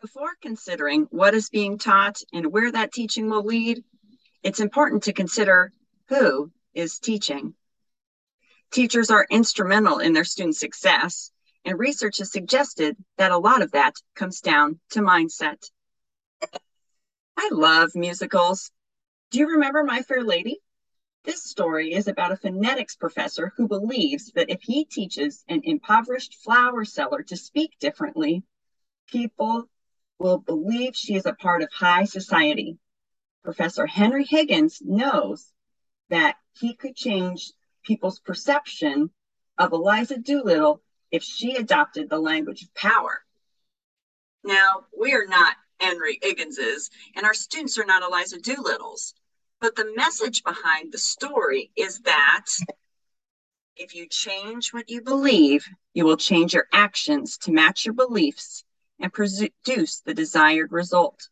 Before considering what is being taught and where that teaching will lead, it's important to consider who is teaching. Teachers are instrumental in their student success, and research has suggested that a lot of that comes down to mindset. I love musicals. Do you remember My Fair Lady? This story is about a phonetics professor who believes that if he teaches an impoverished flower seller to speak differently, people will believe she is a part of high society. Professor Henry Higgins knows that he could change people's perception of Eliza Doolittle if she adopted the language of power. Now, we are not Henry Higginses, and our students are not Eliza Doolittles. But the message behind the story is that if you change what you believe, you will change your actions to match your beliefs and produce the desired result.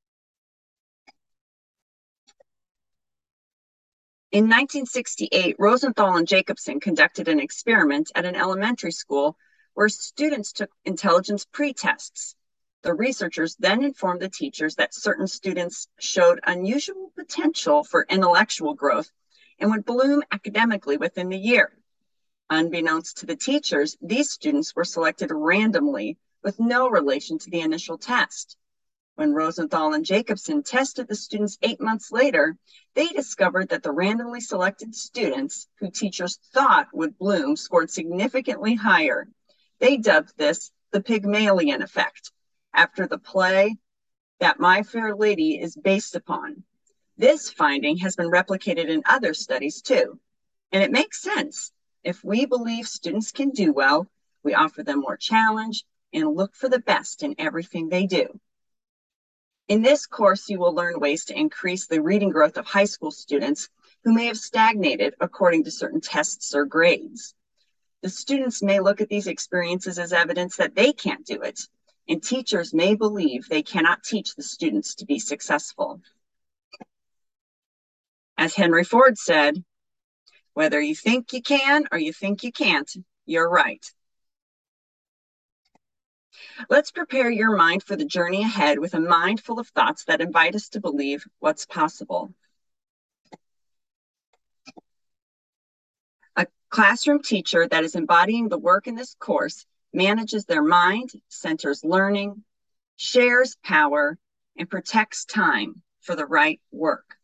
In 1968, Rosenthal and Jacobson conducted an experiment at an elementary school where students took intelligence pretests. The researchers then informed the teachers that certain students showed unusual potential for intellectual growth and would bloom academically within the year. Unbeknownst to the teachers, these students were selected randomly with no relation to the initial test. When Rosenthal and Jacobson tested the students 8 months later, they discovered that the randomly selected students who teachers thought would bloom scored significantly higher. They dubbed this the Pygmalion effect, after the play that My Fair Lady is based upon. This finding has been replicated in other studies too, and it makes sense. If we believe students can do well, we offer them more challenge and look for the best in everything they do. In this course, you will learn ways to increase the reading growth of high school students who may have stagnated according to certain tests or grades. The students may look at these experiences as evidence that they can't do it, and teachers may believe they cannot teach the students to be successful. As Henry Ford said, whether you think you can or you think you can't, you're right. Let's prepare your mind for the journey ahead with a mind full of thoughts that invite us to believe what's possible. A classroom teacher that is embodying the work in this course manages their mind, centers learning, shares power, and protects time for the right work.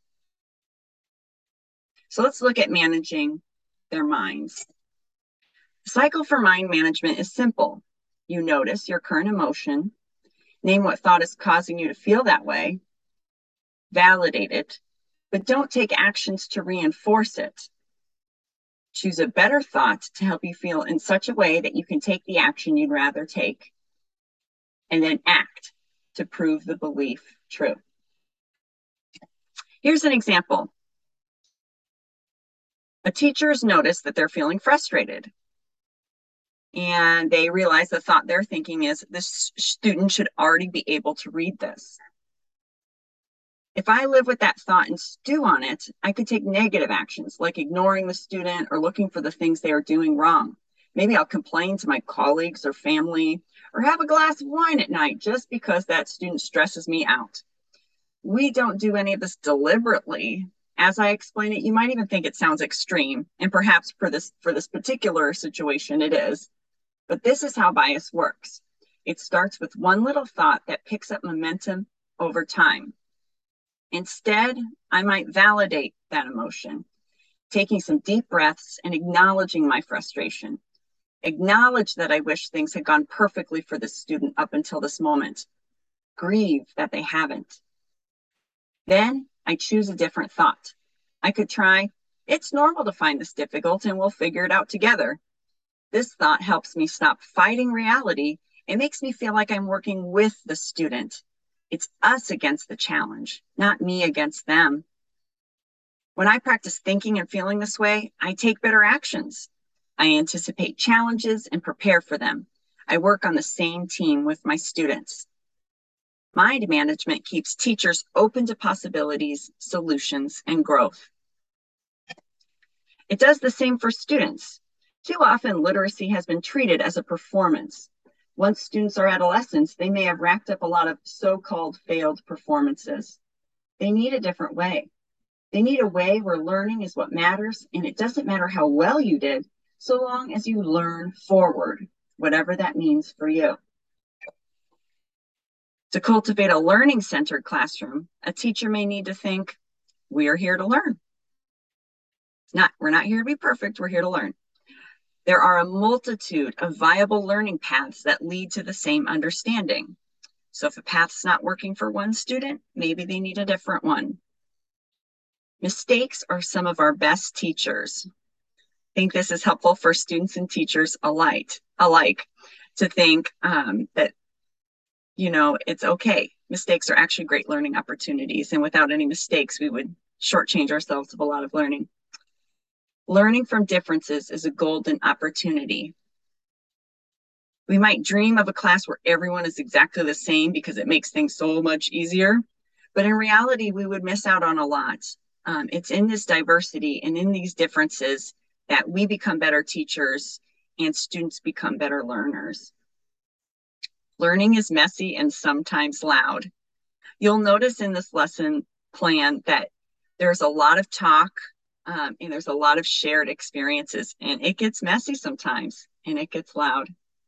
So let's look at managing their minds. The cycle for mind management is simple. You notice your current emotion, name what thought is causing you to feel that way, validate it, but don't take actions to reinforce it. Choose a better thought to help you feel in such a way that you can take the action you'd rather take, and then act to prove the belief true. Here's an example. A teacher has noticed that they're feeling frustrated, and they realize the thought they're thinking is, this student should already be able to read this. If I live with that thought and stew on it, I could take negative actions like ignoring the student or looking for the things they are doing wrong. Maybe I'll complain to my colleagues or family, or have a glass of wine at night just because that student stresses me out. We don't do any of this deliberately. As I explain it, you might even think it sounds extreme, and perhaps for this particular situation it is. But this is how bias works. It starts with one little thought that picks up momentum over time. Instead, I might validate that emotion, taking some deep breaths and acknowledging my frustration. Acknowledge that I wish things had gone perfectly for this student up until this moment. Grieve that they haven't. Then I choose a different thought. I could try, it's normal to find this difficult and we'll figure it out together. This thought helps me stop fighting reality. It makes me feel like I'm working with the student. It's us against the challenge, not me against them. When I practice thinking and feeling this way, I take better actions. I anticipate challenges and prepare for them. I work on the same team with my students. Mind management keeps teachers open to possibilities, solutions, and growth. It does the same for students. Too often, literacy has been treated as a performance. Once students are adolescents, they may have racked up a lot of so-called failed performances. They need a different way. They need a way where learning is what matters, and it doesn't matter how well you did, so long as you learn forward, whatever that means for you. To cultivate a learning-centered classroom, a teacher may need to think, we are here to learn. We're not here to be perfect, we're here to learn. There are a multitude of viable learning paths that lead to the same understanding. So if a path's not working for one student, maybe they need a different one. Mistakes are some of our best teachers. I think this is helpful for students and teachers alike to think that, it's okay. Mistakes are actually great learning opportunities. And without any mistakes, we would shortchange ourselves of a lot of learning. Learning from differences is a golden opportunity. We might dream of a class where everyone is exactly the same because it makes things so much easier. But in reality, we would miss out on a lot. It's in this diversity and in these differences that we become better teachers and students become better learners. Learning is messy and sometimes loud. You'll notice in this lesson plan that there's a lot of talk and there's a lot of shared experiences, and it gets messy sometimes and it gets loud.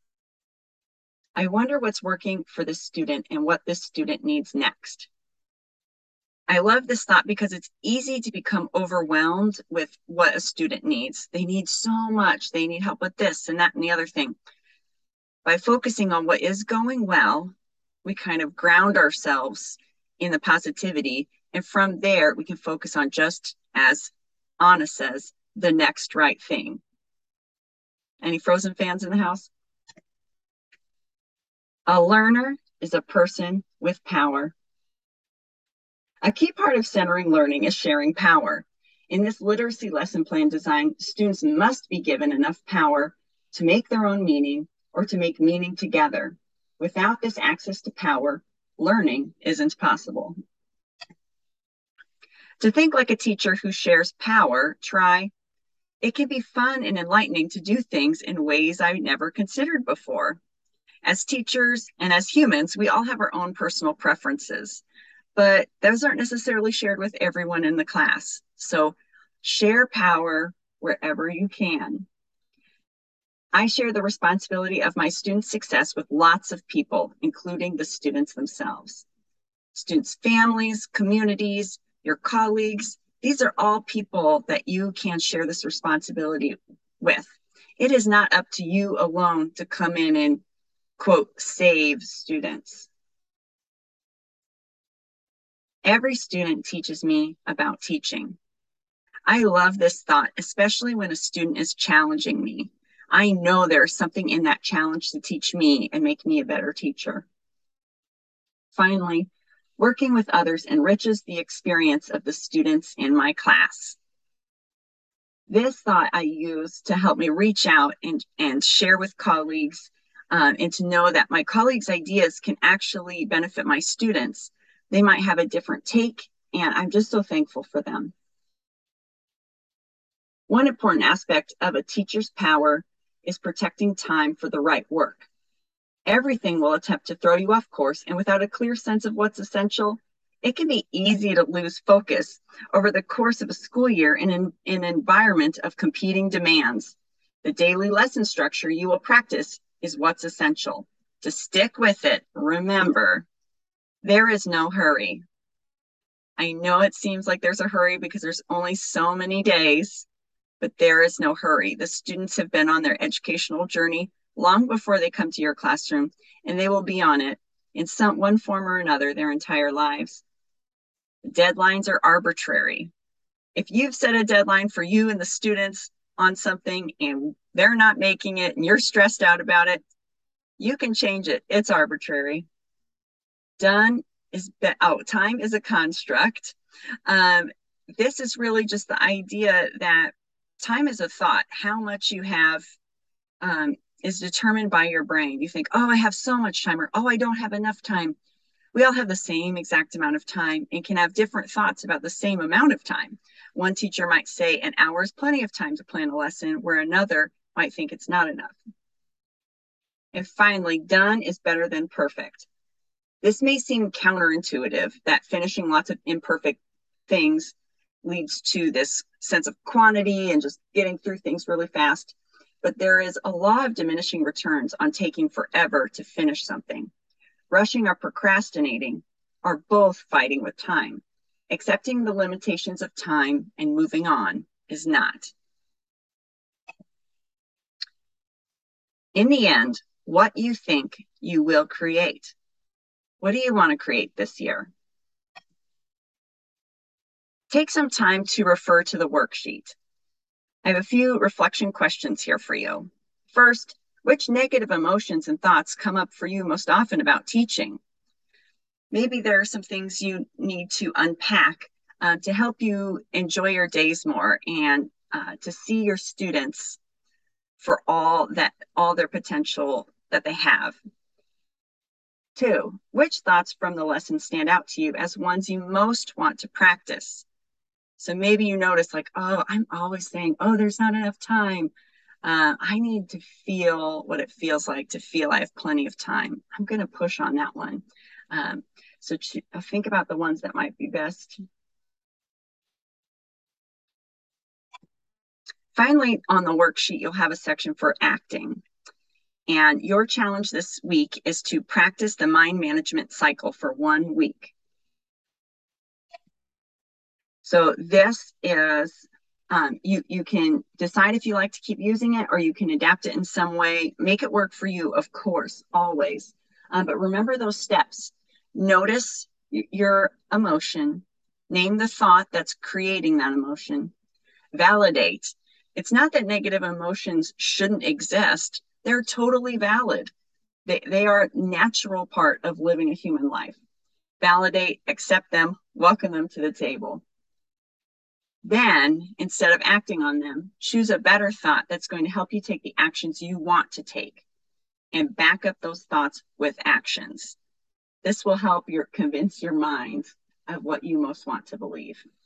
I wonder what's working for this student and what this student needs next. I love this thought because it's easy to become overwhelmed with what a student needs. They need so much. They need help with this and that and the other thing. By focusing on what is going well, we kind of ground ourselves in the positivity. And from there, we can focus on, just as Anna says, the next right thing. Any Frozen fans in the house? A learner is a person with power. A key part of centering learning is sharing power. In this literacy lesson plan design, students must be given enough power to make their own meaning or to make meaning together. Without this access to power, learning isn't possible. To think like a teacher who shares power, try. It can be fun and enlightening to do things in ways I never considered before. As teachers and as humans, we all have our own personal preferences, but those aren't necessarily shared with everyone in the class. So share power wherever you can. I share the responsibility of my students' success with lots of people, including the students themselves. Students' families, communities, your colleagues, these are all people that you can share this responsibility with. It is not up to you alone to come in and, quote, save students. Every student teaches me about teaching. I love this thought, especially when a student is challenging me. I know there's something in that challenge to teach me and make me a better teacher. Finally, working with others enriches the experience of the students in my class. This thought I use to help me reach out and share with colleagues and to know that my colleagues' ideas can actually benefit my students. They might have a different take, and I'm just so thankful for them. One important aspect of a teacher's power is protecting time for the right work. Everything will attempt to throw you off course, and without a clear sense of what's essential, it can be easy to lose focus over the course of a school year in an environment of competing demands. The daily lesson structure you will practice is what's essential. To stick with it, remember, there is no hurry. I know it seems like there's a hurry because there's only so many days, but there is no hurry. The students have been on their educational journey long before they come to your classroom, and they will be on it in one form or another their entire lives. Deadlines are arbitrary. If you've set a deadline for you and the students on something and they're not making it and you're stressed out about it, you can change it. It's arbitrary. Time is a construct. This is really just the idea that time is a thought. How much you have is determined by your brain. You think, oh, I have so much time, or oh, I don't have enough time. We all have the same exact amount of time and can have different thoughts about the same amount of time. One teacher might say an hour is plenty of time to plan a lesson, where another might think it's not enough. And finally, done is better than perfect. This may seem counterintuitive that finishing lots of imperfect things leads to this sense of quantity and just getting through things really fast. But there is a law of diminishing returns on taking forever to finish something. Rushing or procrastinating are both fighting with time. Accepting the limitations of time and moving on is not. In the end, what you think you will create. What do you want to create this year? Take some time to refer to the worksheet. I have a few reflection questions here for you. First, which negative emotions and thoughts come up for you most often about teaching? Maybe there are some things you need to unpack to help you enjoy your days more and to see your students for all their potential that they have. 2, which thoughts from the lesson stand out to you as ones you most want to practice? So maybe you notice like, oh, I'm always saying, oh, there's not enough time. I need to feel what it feels like to feel I have plenty of time. I'm going to push on that one. So think about the ones that might be best. Finally, on the worksheet, you'll have a section for acting. And your challenge this week is to practice the mind management cycle for 1 week. So this is, you can decide if you like to keep using it or you can adapt it in some way. Make it work for you, of course, always. But remember those steps. Notice your emotion. Name the thought that's creating that emotion. Validate. It's not that negative emotions shouldn't exist. They're totally valid. They are a natural part of living a human life. Validate, accept them, welcome them to the table. Then, instead of acting on them, choose a better thought that's going to help you take the actions you want to take and back up those thoughts with actions. This will help convince your mind of what you most want to believe.